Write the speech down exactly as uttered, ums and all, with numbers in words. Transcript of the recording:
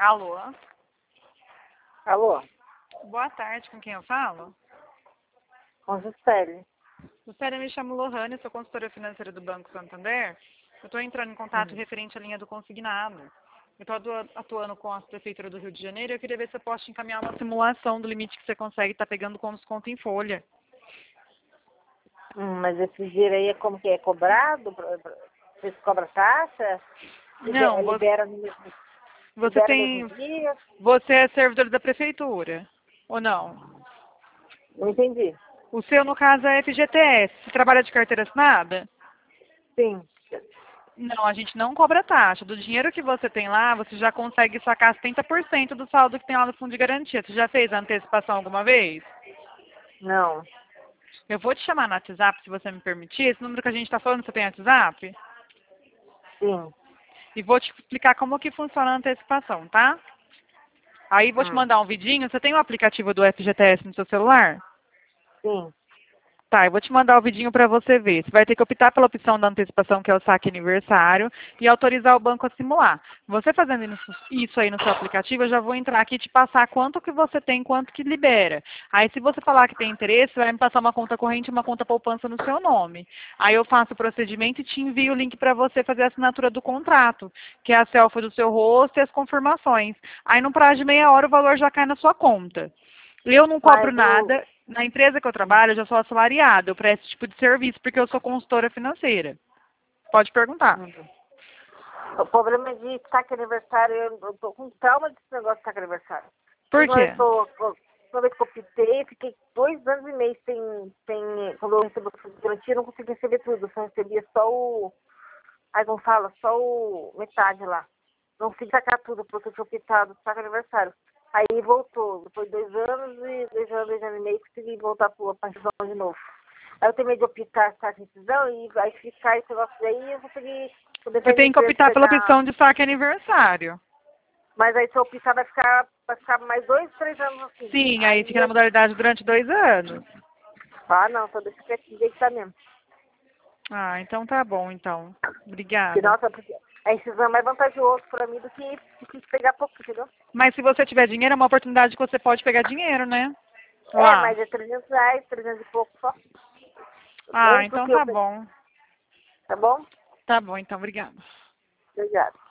Alô? Alô? Boa tarde, com quem eu falo? Com Juscelia. Juscelia, me chamo Lohane, sou consultora financeira do Banco Santander. Eu estou entrando em contato Uhum. referente à linha do consignado. Eu estou atuando com a Prefeitura do Rio de Janeiro e eu queria ver se eu posso te encaminhar uma simulação do limite que você consegue estar pegando com desconto em folha. Hum, mas esse dinheiro aí é como que é cobrado? Vocês cobram taxa? Não, Libera, você, libera, no mesmo- você libera no mesmo tem... dia? Você é servidor da Prefeitura, ou não? Não entendi. O seu, no caso, é F G T S. Você trabalha de carteira assinada? Sim. Não, a gente não cobra taxa. Do dinheiro que você tem lá, você já consegue sacar setenta por cento do saldo que tem lá no fundo de garantia. Você já fez a antecipação alguma vez? Não. Eu vou te chamar no WhatsApp, se você me permitir. Esse número que a gente está falando, você tem WhatsApp? Sim. E vou te explicar como que funciona a antecipação, tá? Aí vou te Hum. mandar um vidinho. Você tem o aplicativo do F G T S no seu celular? Sim. Tá, eu vou te mandar o vidinho para você ver. Você vai ter que optar pela opção da antecipação, que é o saque aniversário, e autorizar o banco a simular. Você fazendo isso isso aí no seu aplicativo, eu já vou entrar aqui e te passar quanto que você tem, quanto que libera. Aí, se você falar que tem interesse, você vai me passar uma conta corrente e uma conta poupança no seu nome. Aí eu faço o procedimento e te envio o link para você fazer a assinatura do contrato, que é a selfie do seu rosto e as confirmações. Aí, no prazo de meia hora, o valor já cai na sua conta. Eu não cobro Mas o... nada. Na empresa que eu trabalho, eu já sou assalariada. Eu presto esse tipo de serviço porque eu sou consultora financeira. Pode perguntar. Uhum. O problema é de saque aniversário, eu eu tô com trauma desse negócio de saque aniversário. Por Uma vez quê? que eu, uma vez que eu optei, fiquei dois anos e meio sem, sem quando eu recebo a garantia, eu não consegui receber tudo, eu só recebia só o, aí como fala, só o metade lá. Não consegui sacar tudo, porque eu tinha optado do saque aniversário. Aí voltou, depois de dois anos e dois anos, dois anos e meio, consegui voltar para a partidão de novo. Aí eu terminei de optar essa decisão e vai ficar esse negócio daí, eu consegui, poder Você sair da tem que empresa optar pela pegar. opção de saque aniversário. Mas aí se eu optar vai ficar, vai ficar mais dois, três anos assim. Sim, aí Aí fica na eu, modalidade durante dois anos. ah não, só deixa quietinho, jeito que tá mesmo. Ah, então tá bom, então. Porque, Obrigada. nossa, porque a rescisão é mais vantajoso pra mim do que, do que pegar pouco, entendeu? Mas se você tiver dinheiro, é uma oportunidade que você pode pegar dinheiro, né? É, Lá. mas é trezentos reais, trezentos e pouco só. Ah, Mesmo então porque eu tá peguei, bom. tá bom? Tá bom, então. Obrigada. Obrigada.